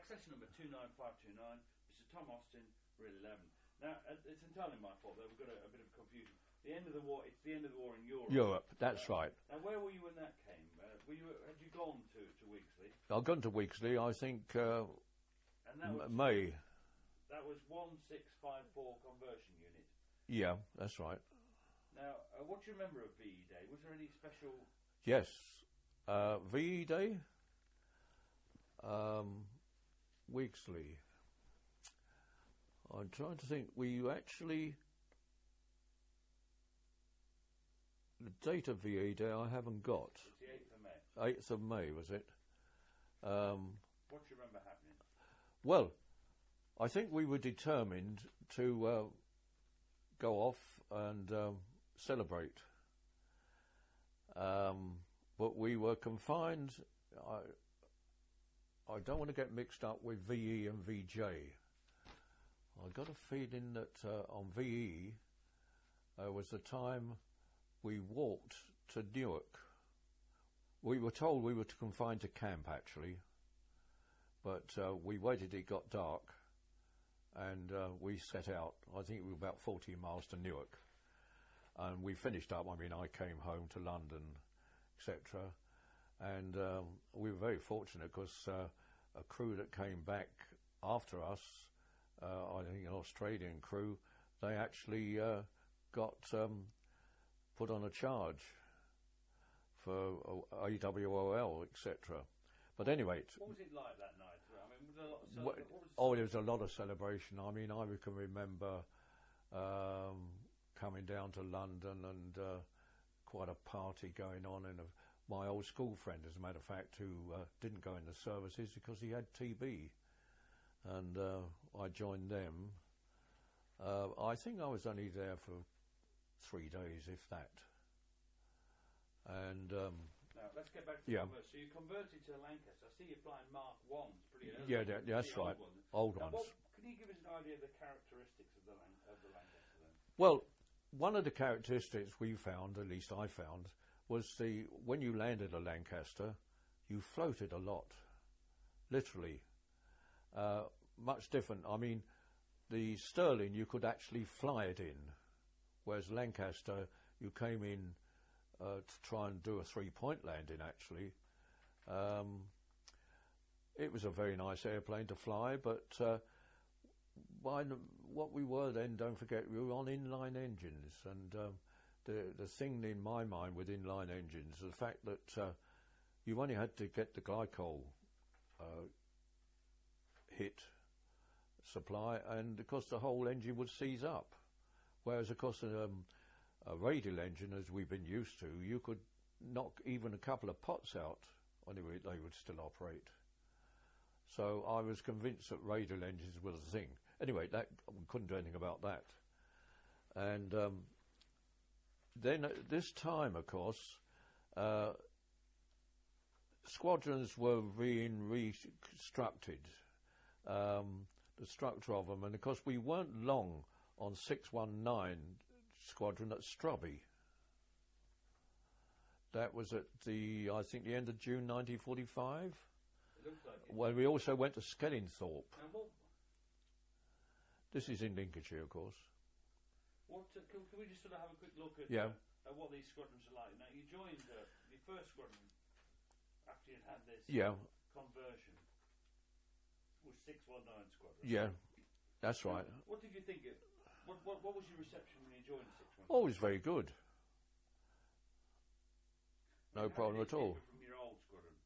accession number 29529, Mr. Tom Austin, reel 11. Now, it's entirely my fault, though. We've got a bit of confusion. The end of the war, it's the end of the war in Europe. Europe, that's right. Now, where were you when that came? Had you gone to Weeksley? I've gone to Weeksley, I think, and that was, May. That was 1654 conversion unit. Yeah, that's right. Now, what do you remember of VE Day? Was there any special... Yes. VE Day? Weeksley. I'm trying to think. We actually... The date of VE Day I haven't got. It's the 8th of May. 8th of May, was it? What do you remember happening? Well, I think we were determined to go off and celebrate. But we were confined. I don't want to get mixed up with VE and VJ. I got a feeling that on VE was the time we walked to Newark. We were told we were confined to camp, actually, but we waited till it got dark, and we set out. I think we were about 14 miles to Newark, and we finished up. I mean, I came home to London, etc., and we were very fortunate because a crew that came back after us, I think an Australian crew, they actually got put on a charge for AWOL, etc. But anyway... What was it like that night? I mean, was there a lot of there was a lot of celebration. I mean, I can remember coming down to London and quite a party going on, and my old school friend, as a matter of fact, who didn't go in the services because he had TB, and I joined them. I think I was only there for 3 days, if that. And now let's get back to the conversion. So you converted to Lancaster. I see you flying Mark 1s pretty early. Yeah, that's right. Old ones. Can you give us an idea of the characteristics of the Lancaster then? Well, one of the characteristics we found, at least I found, was when you landed a Lancaster, you floated a lot, literally. Much different. I mean, the Sterling you could actually fly it in, whereas Lancaster you came in to try and do a 3-point landing. Actually, it was a very nice airplane to fly, but what we were then, don't forget, we were on inline engines, and the thing in my mind with inline engines is the fact that you only had to get the glycol hit supply, and of course the whole engine would seize up, whereas of course a radial engine, as we've been used to, you could knock even a couple of pots out, anyway they would still operate. So I was convinced that radial engines were the thing. Anyway, that we couldn't do anything about that. And then at this time, of course, squadrons were being reconstructed, the structure of them, and of course we weren't long on 619 squadron at Strubby. That was at I think the end of June 1945. It looks like it. Well, we also went to Skellingthorpe. This is in Lincolnshire, of course. Can we just sort of have a quick look at what these squadrons are like? Now, you joined the first squadron after you'd had this conversion. Was 619 squadron. Yeah, that's right. What did you think? What was your reception when you joined 619? Oh, it was very good. No problem at all. From your old squadron?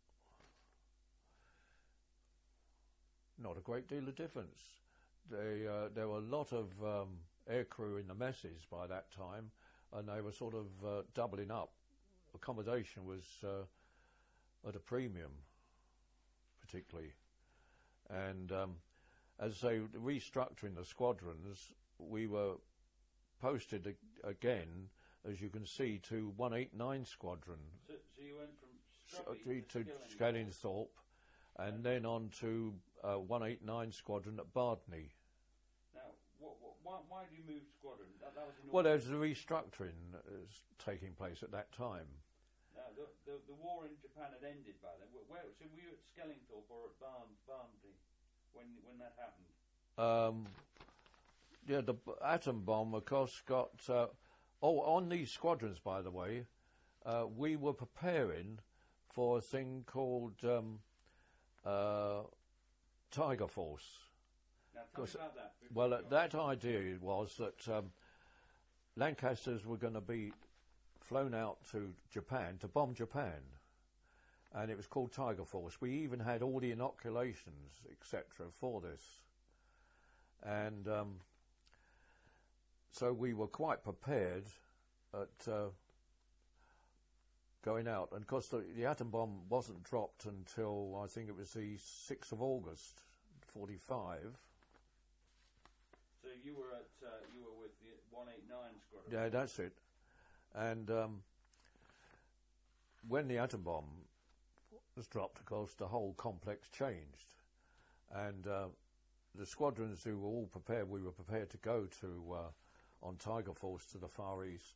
Not a great deal of difference. There were a lot of aircrew in the messes by that time, and they were sort of doubling up. Accommodation was at a premium, particularly. And as they were restructuring the squadrons, we were posted again, as you can see, to 189 Squadron. So you went from Strubby to Skellingthorpe, and then on to 189 Squadron at Bardney. Now, why did you move squadron? That was in well, there was a restructuring taking place at that time. Now, the war in Japan had ended by then. So were you at Skellingthorpe or at Barnsley? when that happened? Yeah, the atom bomb, of course, got... on these squadrons, by the way, we were preparing for a thing called Tiger Force. Now, tell me about that. Well, that idea was that Lancasters were going to be flown out to Japan to bomb Japan, and it was called Tiger Force. We even had all the inoculations, etc., for this, and so we were quite prepared at going out. And of course, the atom bomb wasn't dropped until I think it was the 6th of August, 1945. So you were with the 189 squadron. Yeah, that's it. And when the atom bomb was dropped, of course, the whole complex changed. And the squadrons who were all prepared, we were prepared to go to on Tiger Force to the Far East.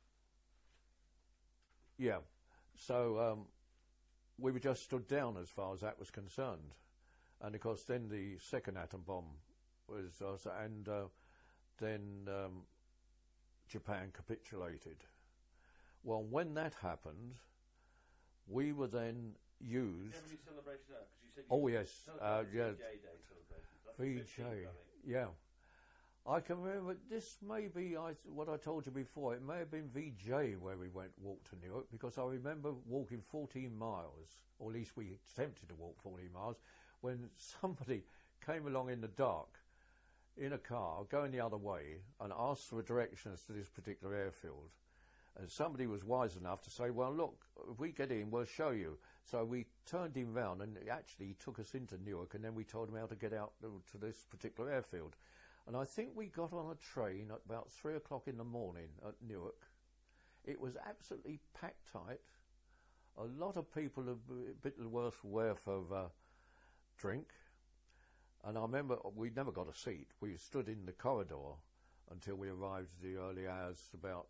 Yeah, so we were just stood down as far as that was concerned. And of course, then the second atom bomb was, then Japan capitulated. Well, when that happened, we were then used. Do you have any celebration of that? Because you said oh yes, yeah, VJ Day VJ, yeah. I can remember this may be what I told you before. It may have been VJ where we walked to Newark, because I remember walking 14 miles, or at least we attempted to walk 14 miles, when somebody came along in the dark in a car going the other way and asked for directions to this particular airfield. And somebody was wise enough to say, well, look, if we get in, we'll show you. So we turned him round, and actually he took us into Newark, and then we told him how to get out to this particular airfield. And I think we got on a train at about 3 o'clock in the morning at Newark. It was absolutely packed tight. A lot of people, a bit worse worth of drink. And I remember we never got a seat. We stood in the corridor until we arrived at the early hours, about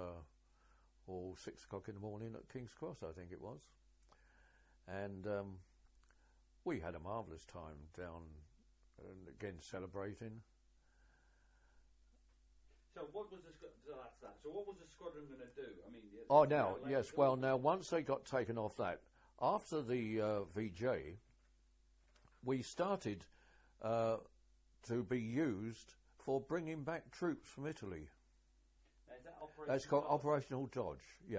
6 o'clock in the morning at King's Cross, I think it was. And we had a marvellous time down, and again celebrating. So what was So what was the squadron going to do? I mean, yes. Well, now once they got taken off that, after the VJ, we started to be used for bringing back troops from Italy. Now, is that That's called Operational Dodge. Yeah.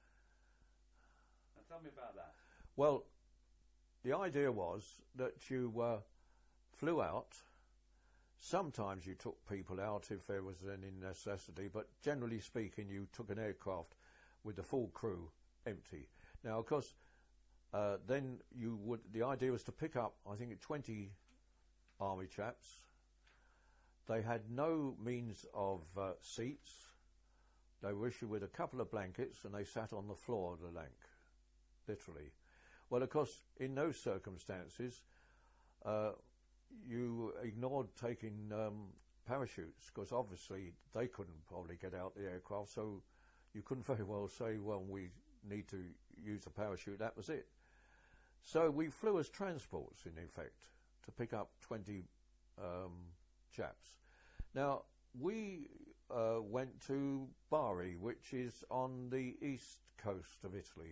Now, tell me about that. Well, the idea was that you flew out. Sometimes you took people out if there was any necessity, but generally speaking, you took an aircraft with the full crew empty. Now, of course, then the idea was to pick up, I think, 20 army chaps. They had no means of seats. They were issued with a couple of blankets, and they sat on the floor of the Lanc, literally. Well, of course, in those circumstances, you ignored taking parachutes, because obviously they couldn't probably get out the aircraft, so you couldn't very well say, well, we need to use a parachute, that was it. So we flew as transports, in effect, to pick up 20 chaps. Now, we went to Bari, which is on the east coast of Italy,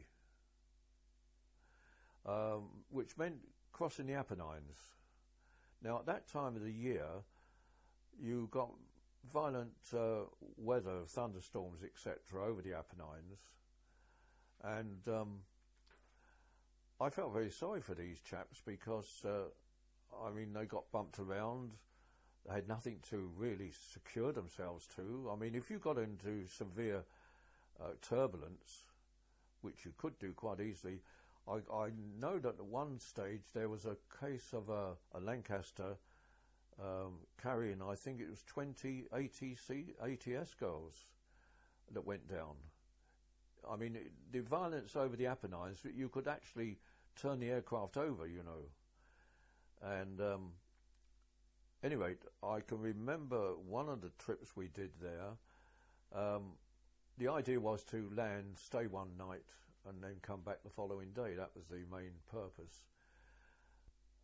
which meant crossing the Apennines. Now, at that time of the year, you got violent weather, thunderstorms, etc., over the Apennines, and I felt very sorry for these chaps because, I mean, they got bumped around. They had nothing to really secure themselves to. I mean, if you got into severe turbulence, which you could do quite easily, I know that at one stage there was a case of a Lancaster carrying, I think it was 20 ATS girls that went down. I mean, the violence over the Apennines, you could actually turn the aircraft over, you know. And anyway, I can remember one of the trips we did there. The idea was to land, stay one night, and then come back the following day. That was the main purpose.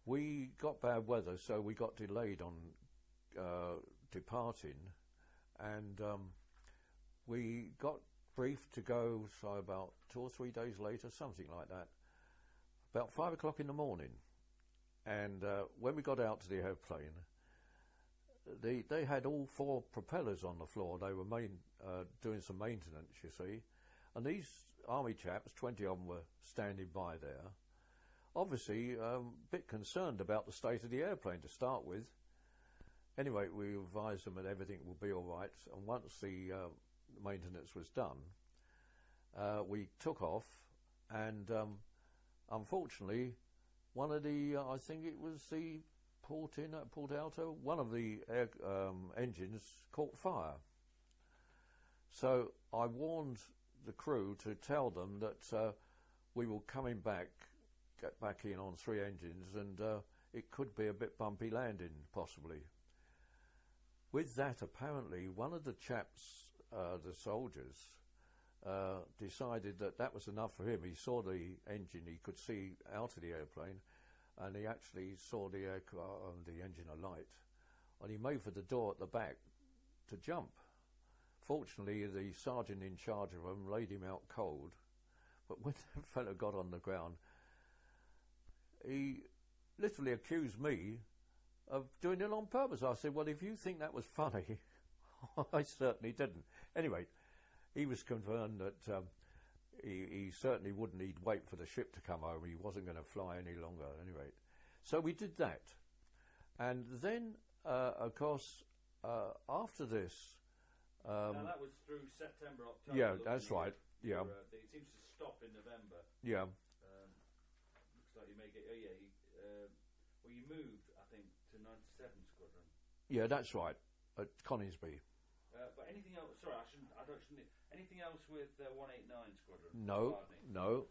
we got bad weather, so we got delayed on departing, and we got briefed to go, so about 2 or 3 days later, something like that, about 5 o'clock in the morning. And when we got out to the airplane, they had all 4 propellers on the floor. They were doing some maintenance, you see. And these army chaps, 20 of them, were standing by there, obviously a bit concerned about the state of the airplane to start with. Anyway, we advised them that everything will be all right, and once the maintenance was done, we took off, and unfortunately, one of the, I think it was the Port Alto, one of the engines caught fire. So I warned the crew to tell them that we were coming back, get back in on 3 engines, and it could be a bit bumpy landing, possibly. With that, apparently, one of the chaps, the soldiers, decided that that was enough for him. He saw the engine, he could see out of the airplane, and he actually saw the engine alight, and he made for the door at the back to jump. Fortunately, the sergeant in charge of him laid him out cold, but when that fellow got on the ground, he literally accused me of doing it on purpose. I said, well, if you think that was funny, I certainly didn't. Anyway, he was concerned that he certainly wouldn't. He'd wait for the ship to come over. He wasn't going to fly any longer, at any rate. So we did that. And then, of course, after this... now that was through September, October. Yeah, that's right. Yeah. It seems to stop in November. Yeah. Looks like you may get... well, you moved, I think, to 97 Squadron. Yeah, that's right, at Coningsby. But anything else? Sorry, I shouldn't. Anything else with 189 Squadron? No, no.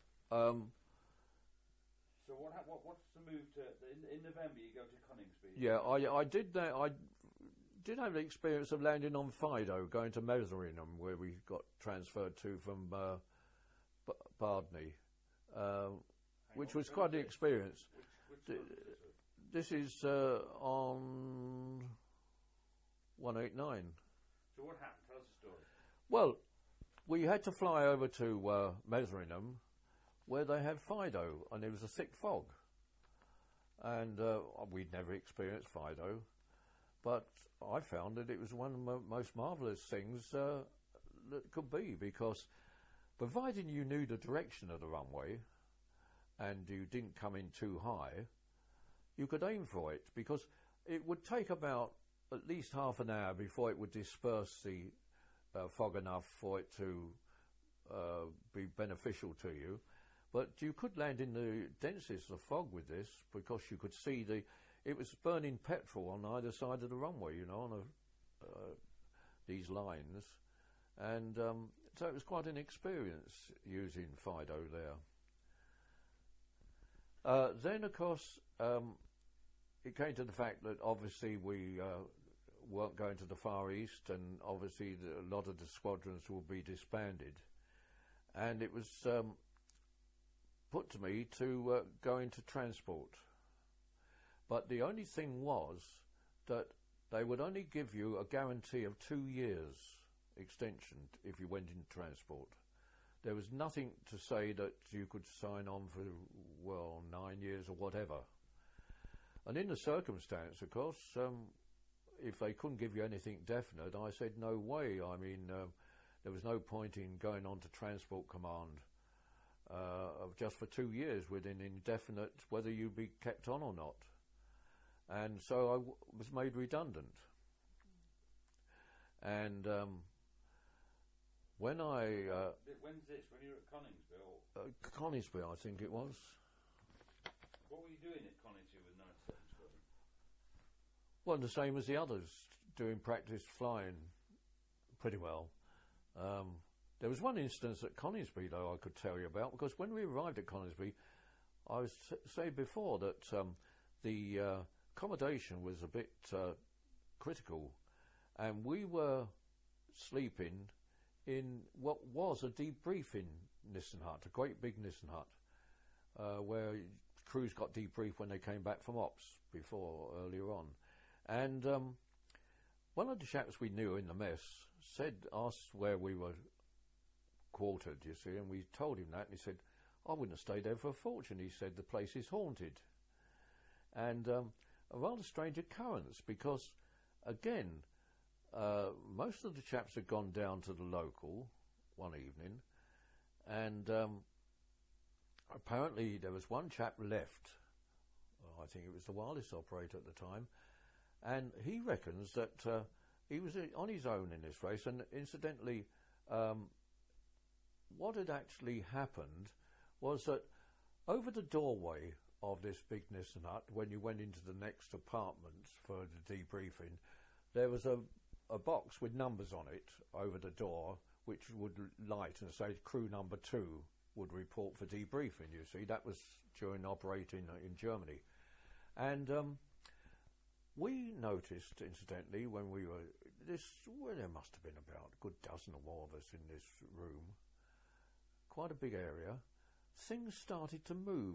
So what's the move to in November? You go to Coningsby. Yeah, I did that. I did have the experience of landing on Fido, going to Metheringham, where we got transferred to from Bardney, which was quite an experience. Which this is on 189. So what happened? Tell us the story. Well, we had to fly over to Metheringham, where they had Fido, and there was a thick fog. And we'd never experienced Fido, but I found that it was one of the most marvellous things that could be, because providing you knew the direction of the runway and you didn't come in too high, you could aim for it, because it would take about at least half an hour before it would disperse the fog enough for it to be beneficial to you. But you could land in the densest of fog with this, because you could see it was burning petrol on either side of the runway, you know, on these lines. And so it was quite an experience using Fido there. Then, of course, it came to the fact that obviously we weren't going to the Far East, and obviously a lot of the squadrons will be disbanded. And it was put to me to go into transport. But the only thing was that they would only give you a guarantee of 2 years extension if you went into transport. There was nothing to say that you could sign on for, well, 9 years or whatever. And in the circumstance, of course, if they couldn't give you anything definite, I said, no way. I mean, there was no point in going on to Transport Command of just for 2 years with an indefinite whether you'd be kept on or not. And so I was made redundant. And when I... when's this? When you were at Coningsby? Coningsby, I think it was. What were you doing at Coningsby with 97 Squadron? Well, the same as the others, doing practice flying pretty well. There was one instance at Coningsby, though, I could tell you about, because when we arrived at Coningsby, I was saying before that the accommodation was a bit critical, and we were sleeping in what was a debriefing Nissen hut, a great big Nissen hut, where crews got debriefed when they came back from ops earlier on. And one of the chaps we knew in the mess asked where we were quartered, you see, and we told him that, and he said, I wouldn't have stayed there for a fortune. He said, the place is haunted. And a rather strange occurrence, because, again, most of the chaps had gone down to the local one evening, and apparently there was one chap left. I think it was the wireless operator at the time, and he reckons that he was on his own in this race. And incidentally, what had actually happened was that over the doorway of this big Nissan hut, when you went into the next apartment for the debriefing, there was a box with numbers on it over the door, which would light and say crew number 2 would report for debriefing, you see. That was during operating in Germany. And we noticed, incidentally, when we were there must have been about a good dozen or more of us in this room, quite a big area. Things started to move.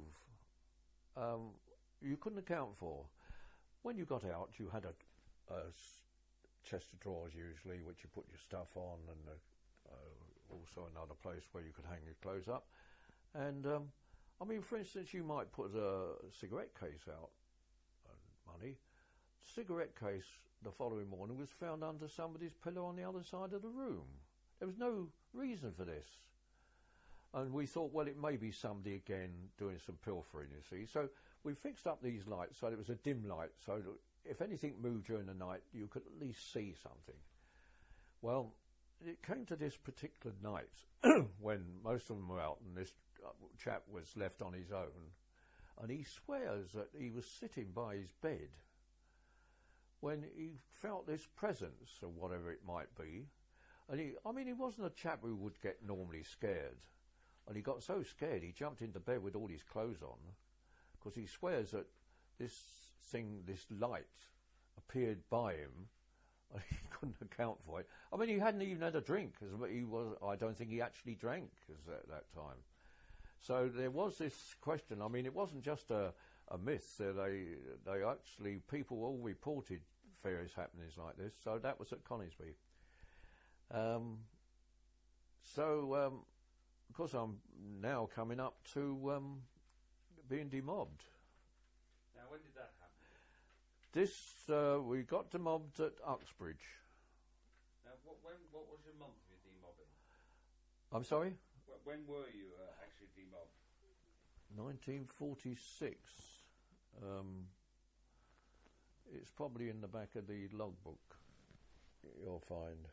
You couldn't account for. When you got out, you had a chest of drawers usually, which you put your stuff on, and also another place where you could hang your clothes up. And I mean, for instance, you might put a cigarette case out, money. Cigarette case the following morning was found under somebody's pillow on the other side of the room. There was no reason for this. And we thought, well, it may be somebody again doing some pilfering, you see. So we fixed up these lights so it was a dim light, so that if anything moved during the night, you could at least see something. Well, it came to this particular night when most of them were out, and this chap was left on his own, and he swears that he was sitting by his bed when he felt this presence, or whatever it might be. And he wasn't a chap who would get normally scared. And he got so scared he jumped into bed with all his clothes on, because he swears that this light appeared by him, and he couldn't account for it. I mean, he hadn't even had a drink. I don't think he actually drank at that time. So there was this question. I mean, it wasn't just a myth. They actually, people all reported various happenings like this. So that was at Coningsby. Of course, I'm now coming up to being demobbed. Now, when did that happen? We got demobbed at Uxbridge. Now, what was your month of your demobbing? I'm sorry? When were you actually demobbed? 1946. It's probably in the back of the logbook you'll find.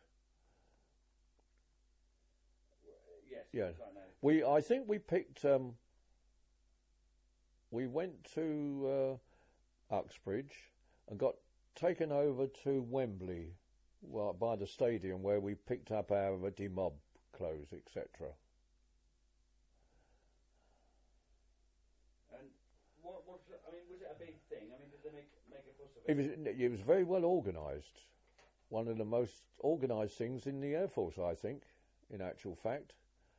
Yes. Yeah. I think we picked. We went to Uxbridge and got taken over to Wembley, by the stadium, where we picked up our demob clothes, etc. And what was it? I mean, was it a big thing? I mean, did they make a fuss of it? It was very well organised. One of the most organised things in the Air Force, I think, in actual fact.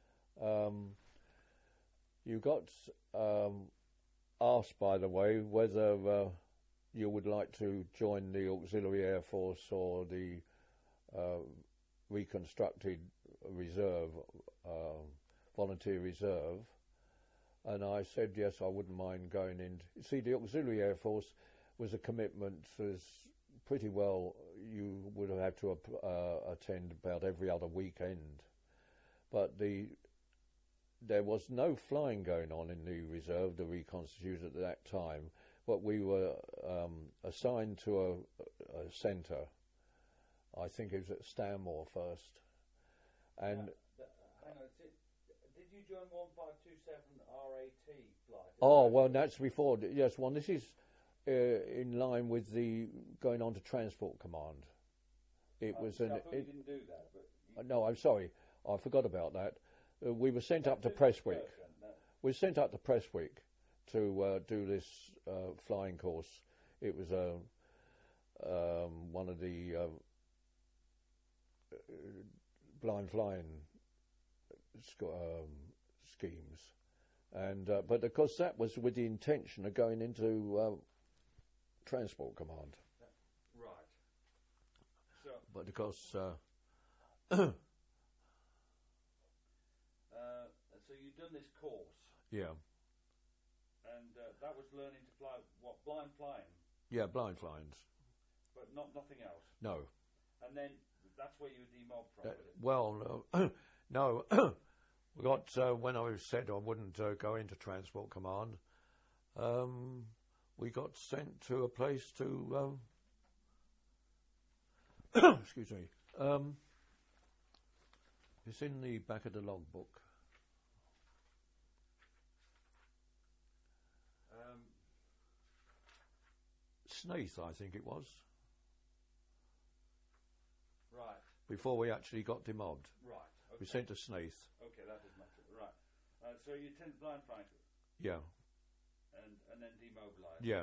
You got asked, by the way, whether you would like to join the Auxiliary Air Force or the reconstructed reserve, volunteer reserve, and I said yes, I wouldn't mind going in. See, the Auxiliary Air Force was a commitment as pretty well you would have had to attend about every other weekend, but there was no flying going on in the reserve, the reconstituted at that time, but we were assigned to a centre. I think it was at Stanmore first. And hang on, did you join 1527 RAT flight? Oh, well, that's before. Yes, well, this is in line with the going on to Transport Command. It was I thought you didn't do that. But no, I'm sorry, I forgot about that. We were sent up to Prestwick. We were sent up to Prestwick to do this flying course. It was one of the blind flying schemes, And but of course that was with the intention of going into Transport Command. Right. So, but of course, so you've done this course. Yeah. And that was learning to fly, what, blind flying? Yeah, blind flying. But nothing else? No. And then that's where you were demobbed from, was it? Well, no. We got, when I said I wouldn't go into Transport Command, we got sent to a place to, excuse me, it's in the back of the logbook. Snaith, I think it was. Right. Before we actually got demobbed. Right. Okay. We sent to Snaith. Okay, that does matter. Right. So you attended blind flying. Yeah. And then demobilised. Yeah.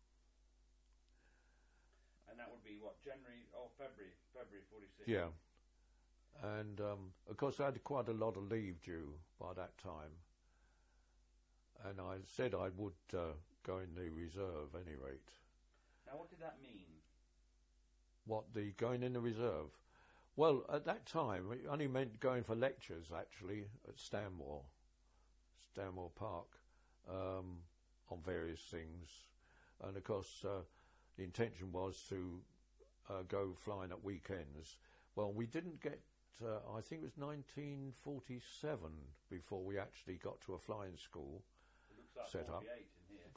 And that would be what, January or February 46. Yeah. And of course I had quite a lot of leave due by that time. And I said I would go in the reserve at any rate. Now what did that mean? What, the going in the reserve? Well, at that time it only meant going for lectures actually at Stanmore Park, on various things. And of course the intention was to go flying at weekends. Well, we didn't get, I think it was 1947 before we actually got to a flying school. It looks like set 48 up. In here.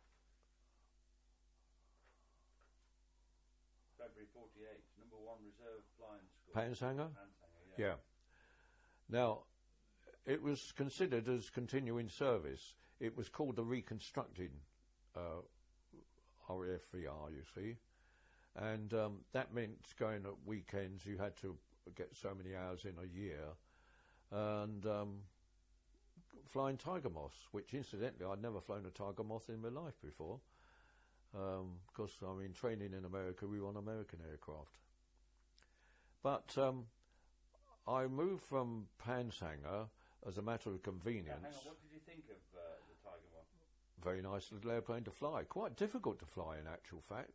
February 48, number 1 reserve flying school. Panshanger? Panshanger, yeah. Now, it was considered as continuing service. It was called the reconstructing RAFVR, you see. And that meant going at weekends. You had to get so many hours in a year. And flying Tiger Moths, which incidentally I'd never flown a Tiger Moth in my life before. Because I mean, training in America, we were on American aircraft. But I moved from Panshanger as a matter of convenience. Hang on, what did you think of the Tiger Moth? Very nice little airplane to fly. Quite difficult to fly in actual fact.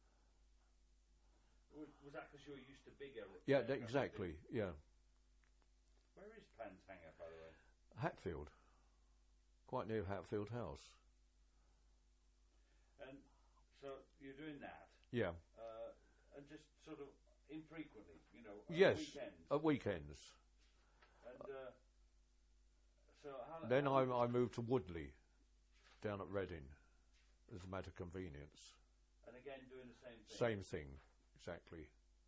Was that because you were used to bigger? Yeah, exactly, yeah. Where is Panshanger, by the way? Hatfield. Quite near Hatfield House. And so you're doing that? Yeah. And just sort of infrequently, you know, yes, weekends? At weekends. And so how... Then I moved to Woodley, down at Reading, as a matter of convenience. And again doing the same thing? Same thing, exactly.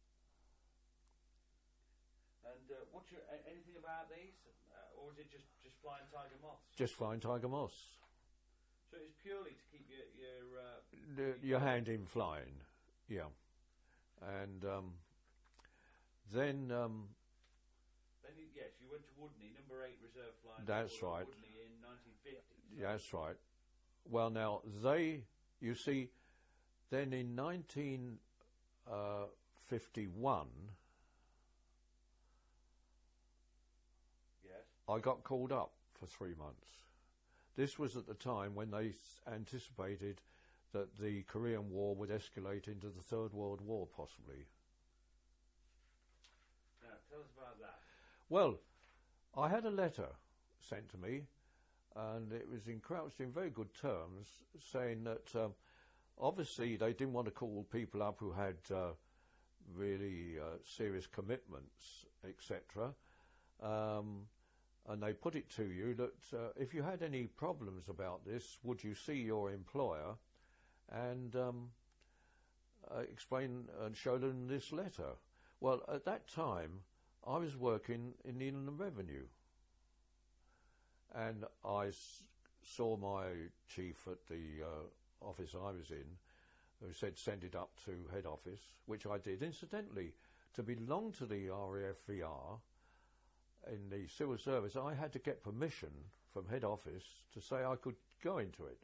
And what's your anything about these, or is it just flying Tiger Moths? Just flying Tiger Moths. So it's purely to keep your hand in flying, yeah. And then yes, you went to Woodney, number 8 reserve flying. That's right. Woodney in 1950. So. That's right. Well, now you see, then in 1951. I got called up for 3 months. This was at the time when they anticipated that the Korean War would escalate into the Third World War, possibly. Now, tell us about that. Well, I had a letter sent to me, and it was encrouched in very good terms, saying that obviously they didn't want to call people up who had really serious commitments, etc. And they put it to you that if you had any problems about this, would you see your employer and explain and show them this letter? Well, at that time, I was working in the Inland Revenue. And I saw my chief at the office I was in, who said send it up to head office, which I did. Incidentally, to belong to the RAFVR, in the civil service, I had to get permission from head office to say I could go into it.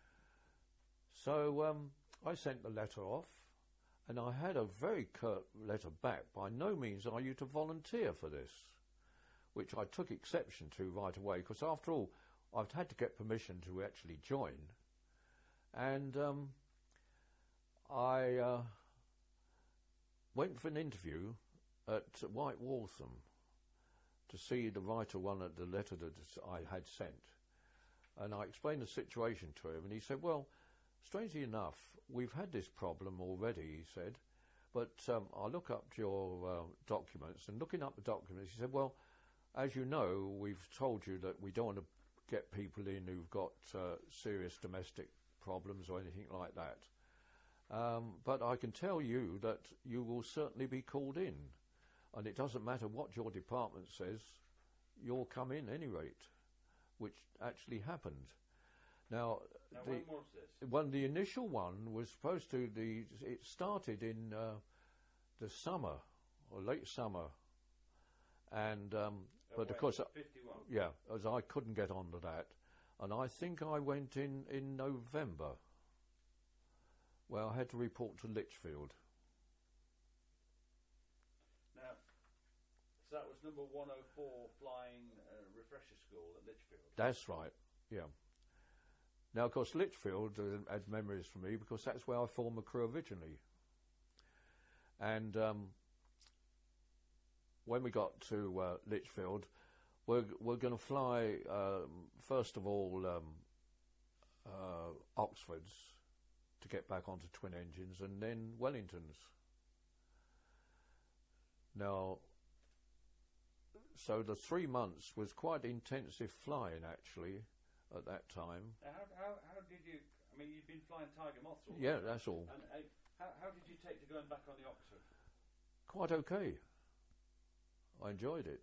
So I sent the letter off, and I had a very curt letter back. By no means are you to volunteer for this, which I took exception to right away, because after all, I've had to get permission to actually join, and I went for an interview at White Waltham to see the writer one of the letter that I had sent. And I explained the situation to him, and he said, well, strangely enough, we've had this problem already, he said, but I look up your documents, and looking up the documents, he said, well, as you know, we've told you that we don't want to get people in who've got serious domestic problems or anything like that. But I can tell you that you will certainly be called in, and it doesn't matter what your department says, you'll come in any rate, which actually happened. Now when was this? The initial one was supposed to, it started in the summer, or late summer, and but of course, 51. yeah, as I couldn't get onto that, and I think I went in November. Well, I had to report to Lichfield. Now, so that was number 104 Flying Refresher School at Lichfield. That's right, yeah. Now, of course, Lichfield had memories for me because that's where I formed the crew originally. And when we got to Lichfield, we're going to fly, first of all, Oxfords to get back onto twin engines, and then Wellingtons. Now, so the 3 months was quite intensive flying, actually, at that time. Now, how did you, I mean, you've been flying Tiger Moths all Yeah, that's all. And how did you take to going back on the Oxford? Quite okay. I enjoyed it.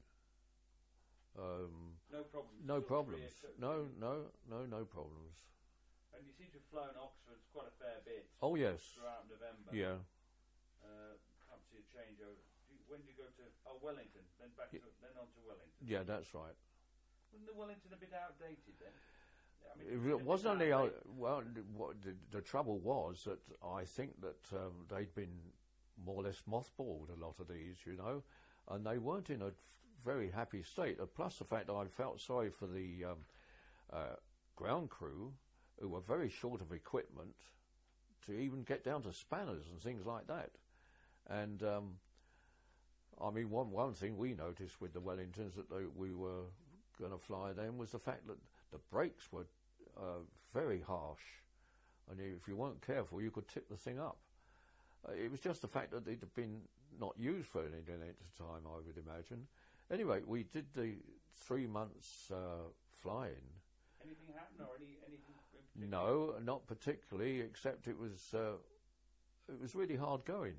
No problems? No problems. No problems. And you seem to have flown Oxfords quite a fair bit. Oh, yes. Throughout November. Yeah. Can't see a change over. When do you go to Wellington? Then then on to Wellington. Yeah, that's right. Wasn't the Wellington a bit outdated then? I mean, It wasn't only well. The trouble was that I think that they'd been more or less mothballed, a lot of these, you know, and they weren't in a very happy state. Plus the fact that I felt sorry for the ground crew, who were very short of equipment to even get down to spanners and things like that. And I mean, one thing we noticed with the Wellingtons that we were going to fly them was the fact that the brakes were very harsh, and if you weren't careful, you could tip the thing up. It was just the fact that it had been not used for any length of time, I would imagine. Anyway, we did the 3 months flying. Anything happened, or anything? No, not particularly, except it was really hard going.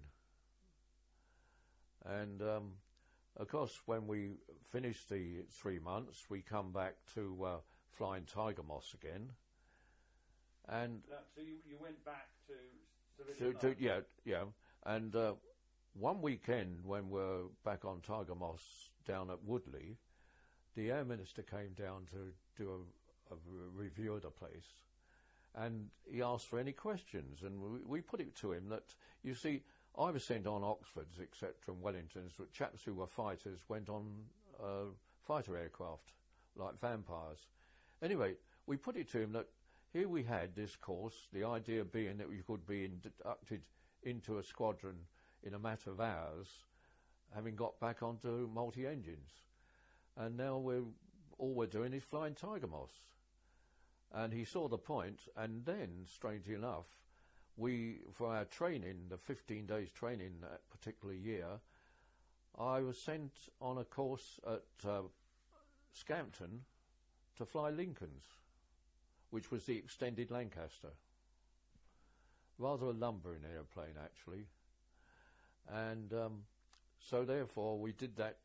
And of course, when we finished the 3 months, we come back to flying Tiger Moths again. And so you went back to yeah. And one weekend when we're back on Tiger Moths down at Woodley, the Air Minister came down to do a review of the place, and he asked for any questions, and we put it to him that, you see, I was sent on Oxfords, etc., and Wellingtons, but chaps who were fighters went on fighter aircraft, like Vampires. Anyway, we put it to him that here we had this course, the idea being that we could be inducted into a squadron in a matter of hours, having got back onto multi-engines. And now all we're doing is flying Tiger Moths. And he saw the point, and then, strangely enough, for our training, the 15 days training that particular year, I was sent on a course at Scampton to fly Lincolns, which was the extended Lancaster. Rather a lumbering airplane, actually. And so therefore we did that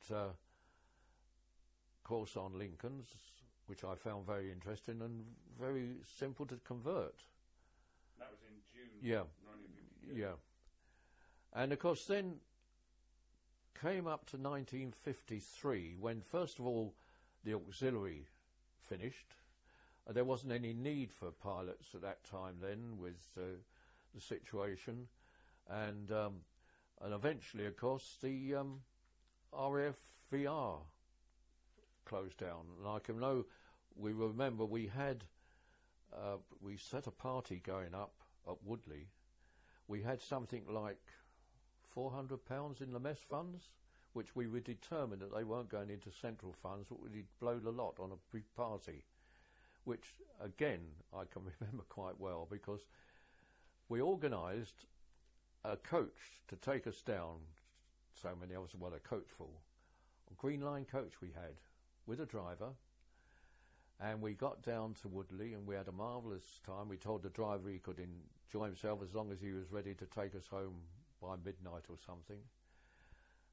course on Lincolns, which I found very interesting and very simple to convert. That was in June. Yeah, 1952. yeah. And of course then came up to 1953, when first of all the auxiliary finished. There wasn't any need for pilots at that time then with the situation, and eventually, of course, the RAF VR closed down. And I can know we remember we had, we set a party going up at Woodley. We had something like £400 in the mess funds, which we were determined that they weren't going into central funds, but we'd blow the lot on a big party, which again I can remember quite well, because we organised a coach to take us down, so many of us, well, a coach full, a Green Line coach we had, with a driver, and we got down to Woodley and we had a marvellous time. We told the driver he could enjoy himself as long as he was ready to take us home by midnight or something.